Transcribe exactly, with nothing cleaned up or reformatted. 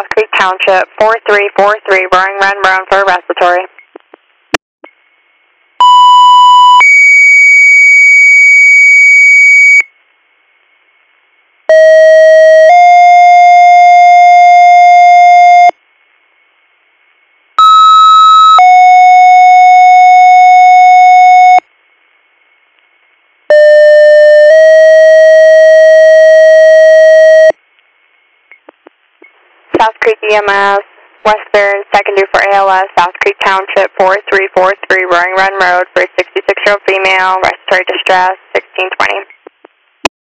South Creek Township, four three four three, Roaring Run Roan for respiratory. South Creek E M S, western secondary for A L S, South Creek Township, four three four three, Roaring Run Road for a sixty-six-year-old female, respiratory distress, sixteen twenty.